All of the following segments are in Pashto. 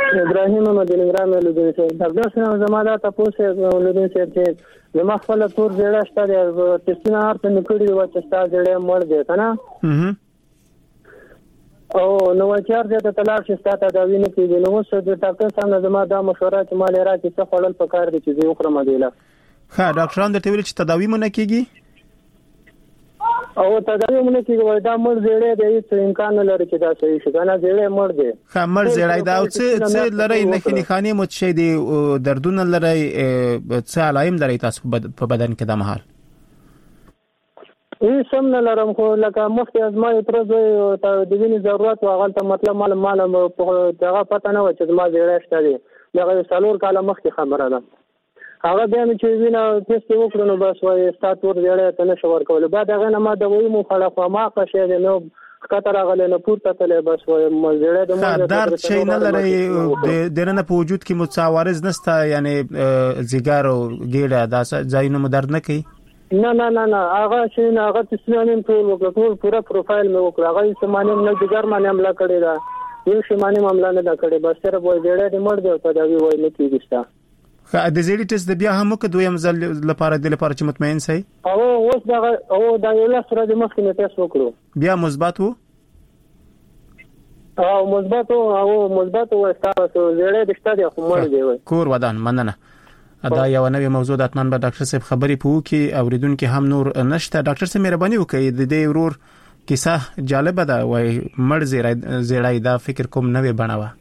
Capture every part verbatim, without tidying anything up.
ابراهیم مدین ګرام لودین سي ډاکټر صاحب زما دا تاسو لودین سي چې زما خپل تور زړه شته د تسنه هرته نکړي و چې تاسو زړه مړ دی کنه او نو چار دې ته تلاش ستاسو دا ویني کې نو څه د ډاکټر صاحب زما دا مشوره چې مال راکې څه خپل په کار دي چې زه وخرم دیله ښه ډاکټران د ټویل چې تداوی مونږ کېږي او تداوی مونږ کېږي وای دا مړ زړه دی چې امکان لري چې دا صحیح شي کنه زړه مړ دی ښه مړ زړه دا څه څه لري نه کې نخانه مو څه دی دردونه لري څه علائم لري تاسو په بدن کې د مهال ای سم نه لرم خو لکه مخکې ازمای پرځوي ته د وینې ضرورت واغل ته مطلب مال مال په دغه پته نه و چې ما زړه شته دی دغه څلور کاله مخکې خبره ده هغه بیا چې وینې تست وکړو نو بس وای ستاسو ور زړه ته نشو ورکول بعد هغه نه ما د وای مو خړه خو ما ښه شه نو خطر غل نه پورته تله بس وای زړه د ما درد شي نه لري د دنه په وجود کې متعارض نسته یعنی زیګار او ګیډه دا ځای نه درد نه کوي نه نه نه نه هغه چې نه هغه تسلیم ټول وکړ ټول پورا پروفایل مې وکړ هغه سمانه نه د ګرمانه عمله کړی دا یو شمانه عمله نه دا کړی بس سره وای ډېر دې مړ دی تداوی وای نه کیږي ستا خا د زیړی ټیسټ د بیا هم کو دویم ځل لپاره د لپاره چې مطمئن سي او اوس دا او دا یو لاس سره د مخکې نه ټیسټ وکړو بیا مثبت وو او مثبت او مثبت و تاسو زیړی د شته خو مړ دی وای کور ودان مننه دا یو نوې موضوع د اتمن به ډاکټر صاحب خبرې پوه کی اوریدونکو هم نور نشته ډاکټر صاحب مهرباني وکړئ د دې ورور کیسه جالب ده وای مړ زیړای زیړای دا فکر کوم نوې بناوه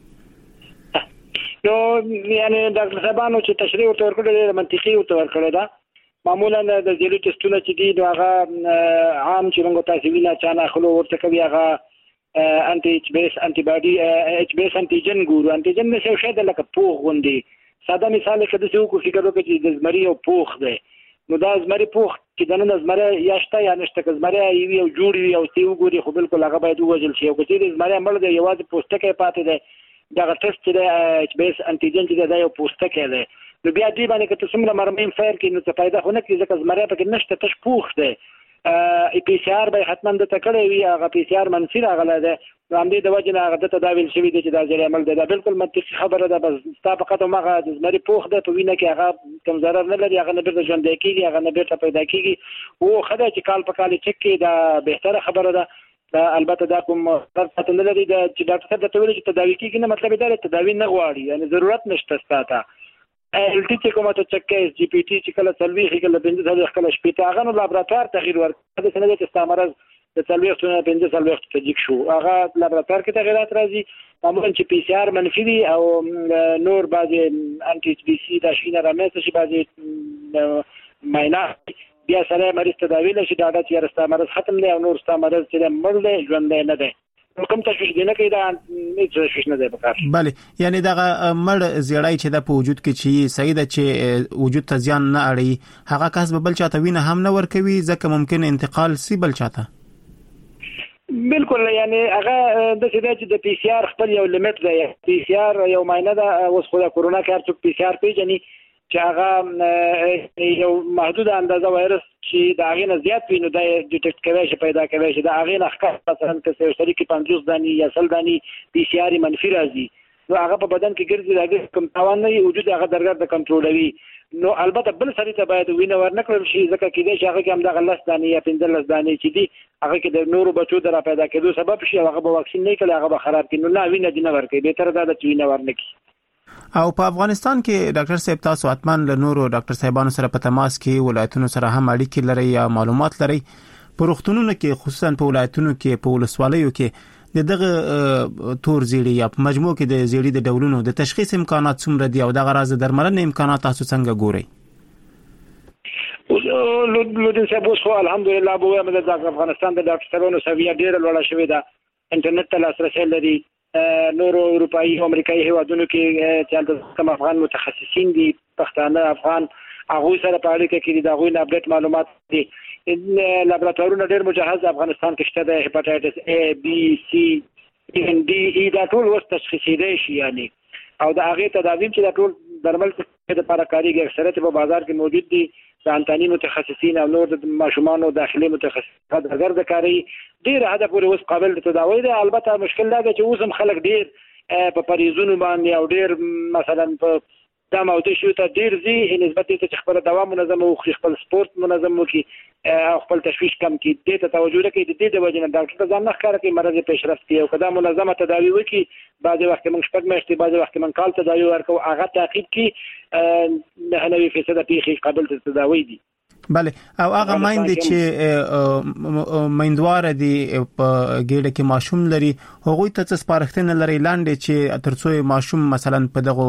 نو یعنی ډاکټر صاحبانو چې تشریح ورته ورکړل منطقي ورته ورکړل دا معمولا د زیړی ټیسټونه چې دي نو هغه عام چې موږ تاسو وینا چانه خلو ورته کوي هغه انټي ایچ بی اس انټي باډي ایچ بی اس انټيجن ګورو انټيجن نشه شه د لکه پوغ غوندي ساده مثال کې د څه کو فکر وکړي چې د زمري او پوخ دی نو دا زمري پوخ چې د نن زمري یاشته یا نشته که زمري یو جوړ وي او سی وګوري خو بالکل هغه باید وژل شي او چې د زمري مړ دی یوازې پوسټکې پاتې دی دا ټیسټ چې د ایچ بی اس انټيجن چې دا یو پوسټکې دی نو بیا دې باندې که څومره مرمین فایر کې نو څه پیدا خونه کې ځکه زمري پکې نشته تش پوخ دی ای پی سی آر به حتما د تکړه وي هغه پی سی آر منفي راغله ده نو هم دې د وجه نه هغه د تداویل شوی دی چې دا ځای عمل دی دا بالکل منطقي خبره ده بس ستا فقط هغه د زمري پوخ ده په وینه کې هغه کم ضرر نه لري هغه نه بیرته ژوند کېږي هغه نه بیرته پیدا کېږي او خدای چې کال په کال چک کې دا بهتره خبره ده دا البته دا کوم ضرورت نه لري دا چې ډاکټر صاحب د تویل چې تداوی کېږي نه مطلب دا تداوی نه غواړي یعنی ضرورت نشته ستاته ال ټي چې کومه ته چک کې جی پی ټي چې کله سلوي کله بنځه سلوي کله شپې هغه نو لابراتوار تغییر ورکړي د سنده چې استعمارز د سلوي څونه بنځه سلوي ته جګ شو هغه لابراتوار کې تغیرات راځي معمولا چې پی سی آر منفي دي او نور بعضي انټي ایچ بي سي دا شینه رامنځته شي بعضي ماینا بیا سره مریض تداوی لشي دا د چې استعمارز ختم دی او نور استعمارز چې مړ دی ژوند نه دی کوم تشویش دی نه کوي دا هیڅ تشویش نه دی پکار بله یعنی دا مړ زیړای چې د په وجود کې چې صحیح ده چې وجود ته ځان نه اړي هغه کس به بل چاته وینه هم نه ورکوي ځکه ممکن انتقال سی بل چاته بالکل یعنی هغه د څه چې د پی سی آر خپل یو لیمټ دی پی سی آر یو معنی ده اوس خو د کورونا کار څوک پی سی آر پیژني چې هغه یو محدود اندازه وایرس چې د هغه نه زیات وي نو د ډیټیکټ کوي چې پیدا کوي چې د هغه نه ښکار مثلا که سړی کې پنځوس دانی یا سل دانی پی سی آر منفي راځي نو هغه په بدن کې ګرځي راځي کوم تاوان نه وجود هغه درګر د کنټرولوي نو البته بل سړی ته باید وینه ورنکړل شي ځکه کې دې چې هغه کې هم د غلس دانی یا پنځلس دانی چې دي هغه کې د نورو بچو در پیدا کېدو سبب شي هغه به واکسین نه کړي هغه به خراب کړي نو نه وینه دینه ورکړي به تر دا د وینه ورنکړي او په افغانستان کې ډاکټر صاحب تاسو اتمن له نورو ډاکټر صاحبانو سره په تماس کې ولایتونو سره هم اړیکې لري یا معلومات لري په روغتونونو کې خصوصا په ولایتونو کې په ولسوالیو کې د دغه تور زیړی یا په مجموع کې د زیړی د ډولونو د تشخیص امکانات څومره دي او دغه راز د درملنې امکانات تاسو څنګه ګورئ لودین صاحب اوس الحمدلله به موږ د افغانستان د ډاکټرانو سویه ډیره لوړه شوې ده انټرنیټ ته لاسرسي لري نورو اروپایي او امریکایي هیوادونو کې چې کوم افغان متخصصین دي پښتانه افغان هغه سره په اړیکه کې د هغوی نه اپډیټ معلومات دي لابراتوارونه ډېر مجهز افغانستان کې شته د هپاتایټس ا بي سي ان ډي ای دا ټول وس تشخیصي دي شي یعنی او د هغه تداویم چې د ټول درمل د لپاره کاریږي اکثریت په بازار کې موجود دي د انتاني متخصصین او نور د ماشومان او داخلي متخصصات درګر د کاری ډیر هدا پورې اوس قابل د تداوی دی البته مشکل دا دی چې اوس هم خلک ډیر په پریزونو باندې او ډیر مثلا په دا موضوع شو ته ډیر زی نسبت ته خپل دوام منظم او خپل سپورت منظم وکي او خپل تشویش کم کی د ته توجه لري د دې د وجه نه ډاکټر ځان نه ښکار کوي مرض پیشرفت کوي او کدا منظمه تداوی وکي بعضي وخت موږ شپږ میاشتې بعضي وخت موږ کال تداوی ورکو هغه تعقیب کی نه نوي فیصد پیخي قابل تداوی دي. بله او هغه مایند چې میندوار دي په ګډه کې ماشوم لري هغه ته څه سپارښتنه لري لاندې چې ترڅو ماشوم مثلا په دغه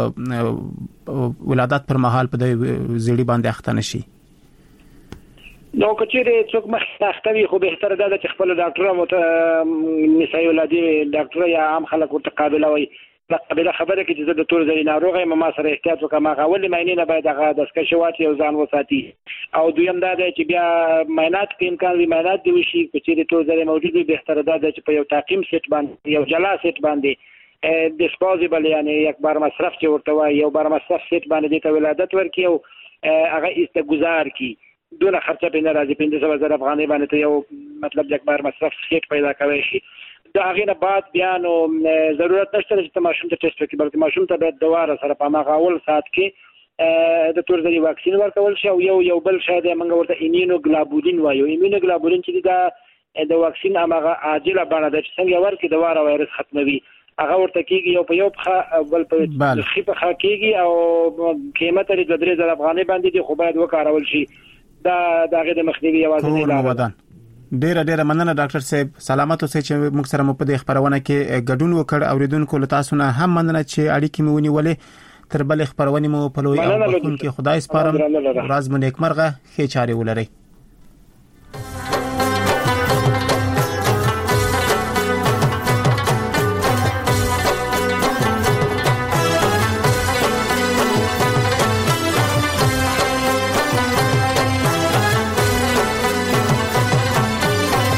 ولادت پر مهال په زیړی باندې اخته نشي. نو کچېره څوک مخ اختوي خو به تر دا چې خپل ډاکټر مو نسایي ولادي ډاکټر یا عام خلک ورته قابل وي قبل خبره کې چې د تور زری ناروغه ما سره احتیاط وکم هغه ولې معنی نه باید هغه د سکشوات یو ځان وساتي او دویم دا دی چې بیا ماینات کې امکان وي ماینات دی وشي چې د تور زری موجود وي به تر دا چې په یو تعقیم سیټ باندې یو جلا سیټ باندې ډیسپوزیبل یعنی یک بار مصرف چې ورته وای یو بار مصرف سیټ باندې د ولادت ورکی او هغه استګزار کی دونه خرچه په ناراضي پنځه سوه زره افغانۍ باندې یو مطلب یک بار مصرف سیټ پیدا کوي شي دا هغه نه بعد بیا نو ضرورت نشته چې ماشوم ته ټیسټ وکړي بلکې ماشوم ته د دواره سره په هغه اول سات کې د تور زری واکسین ورکول شي او یو یو بل شاید موږ ورته ایمونوګلوبولین وایو ایمونوګلوبولین چې دا د واکسین هغه عاجله بڼه ده چې څنګه ورکړي دواره وایرس ختموي هغه ورته کېږي یو په یو په بل په خې په کېږي او قیمت لري د درې زره افغانۍ باندې دی خو باید وکارول شي دا دغه د مخنیوي یوازې لاره ډیره ډیره مننه ډاکټر صاحب سلامت اوسئ چې موږ سره مو په دې خبرونه کې ګډون وکړ اوریدونکو له تاسو نه هم مننه چې اړیکې مې ونیولې تر بل خبرونه مو په لوی او بخون کې خدای سپارم راز مو نیکمرغه ښه چاري ولرئ.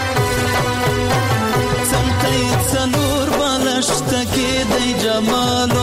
جمال